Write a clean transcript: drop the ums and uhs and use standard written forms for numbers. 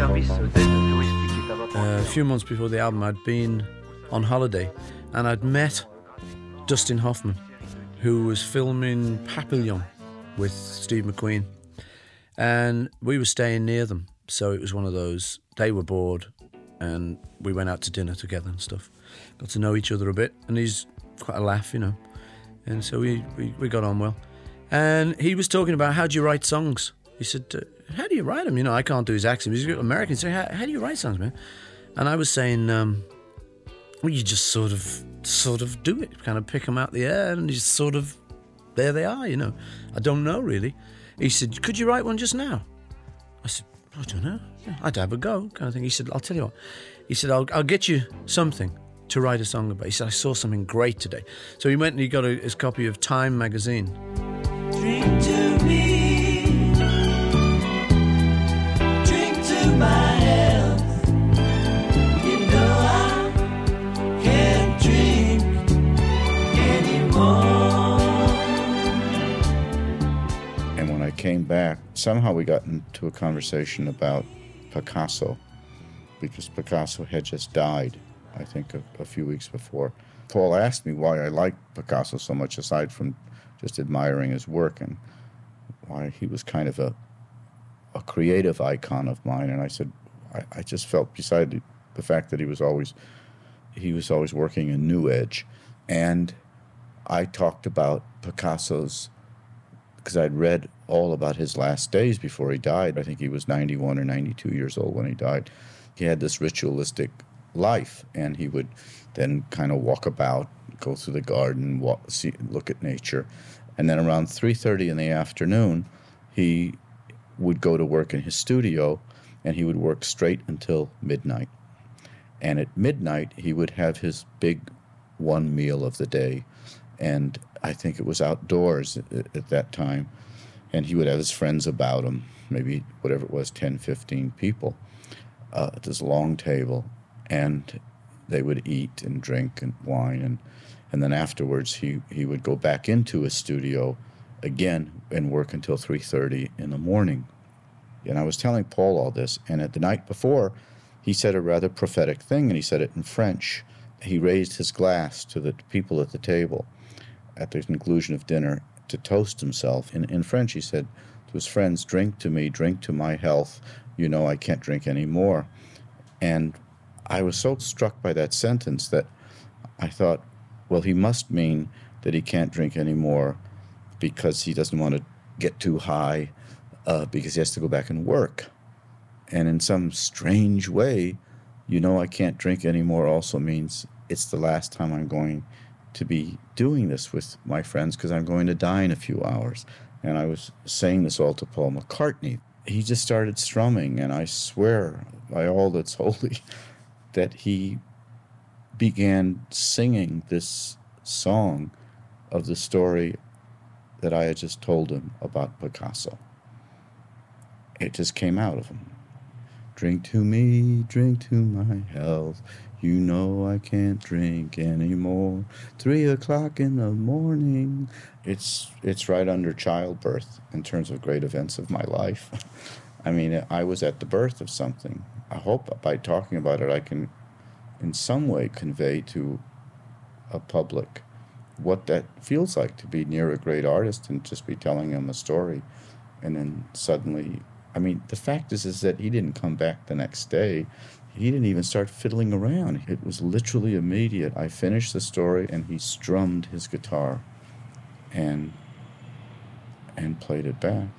A few months before the album, I'd been on holiday and I'd met Dustin Hoffman, who was filming Papillon with Steve McQueen. And we were staying near them. So it was one of those, they were bored and we went out to dinner together and stuff. Got to know each other a bit, and he's quite a laugh, you know. And so we got on well. And he was talking about, how do you write songs? He said, how do you write them? You know, I can't do his accent. He's American. So how do you write songs, man? And I was saying, well, you just sort of do it, kind of pick them out the air, and you just sort of, there they are, you know. I don't know, really. He said, could you write one just now? I said, I don't know. Yeah, I'd have a go, kind of thing. He said, I'll tell you what. He said, I'll get you something to write a song about. He said, I saw something great today. So he went and he got his copy of Time magazine. Drink to me, drink to my health. You know I can't drink anymore. And when I came back, somehow we got into a conversation about Picasso, because Picasso had just died, I think, a few weeks before. Paul asked me why I liked Picasso so much, aside from just admiring his work, and why he was kind of a creative icon of mine. And I said, I just felt, beside the fact that he was always working a new edge. And I talked about Picasso's, because I'd read all about his last days before he died. I think he was 91 or 92 years old when he died. He had this ritualistic life, and he would then kind of walk about, go through the garden, look at nature. And then around 3:30 in the afternoon, he would go to work in his studio, and he would work straight until midnight. And at midnight, he would have his big one meal of the day. And I think it was outdoors at that time. And he would have his friends about him, maybe whatever it was, 10, 15 people, at this long table. And they would eat and drink and wine. And then afterwards, he would go back into his studio again and work until 3:30 in the morning. And I was telling Paul all this. And at the night before, he said a rather prophetic thing, and he said it in French. He raised his glass to the people at the table at the conclusion of dinner to toast himself. In French, he said to his friends, drink to me, drink to my health. You know I can't drink anymore. And I was so struck by that sentence that I thought, well, he must mean that he can't drink anymore because he doesn't want to get too high, because he has to go back and work. And in some strange way, you know I can't drink anymore also means it's the last time I'm going to be doing this with my friends, because I'm going to die in a few hours. And I was saying this all to Paul McCartney. He just started strumming, and I swear by all that's holy that he began singing this song of the story that I had just told him about Picasso. It just came out of him. Drink to me, drink to my health. You know I can't drink anymore. 3 o'clock in the morning. It's right under childbirth in terms of great events of my life. I mean, I was at the birth of something. I hope by talking about it I can in some way convey to a public what that feels like to be near a great artist and just be telling him a story. And then suddenly, I mean, the fact is that he didn't come back the next day. He didn't even start fiddling around. It was literally immediate. I finished the story, and he strummed his guitar and played it back.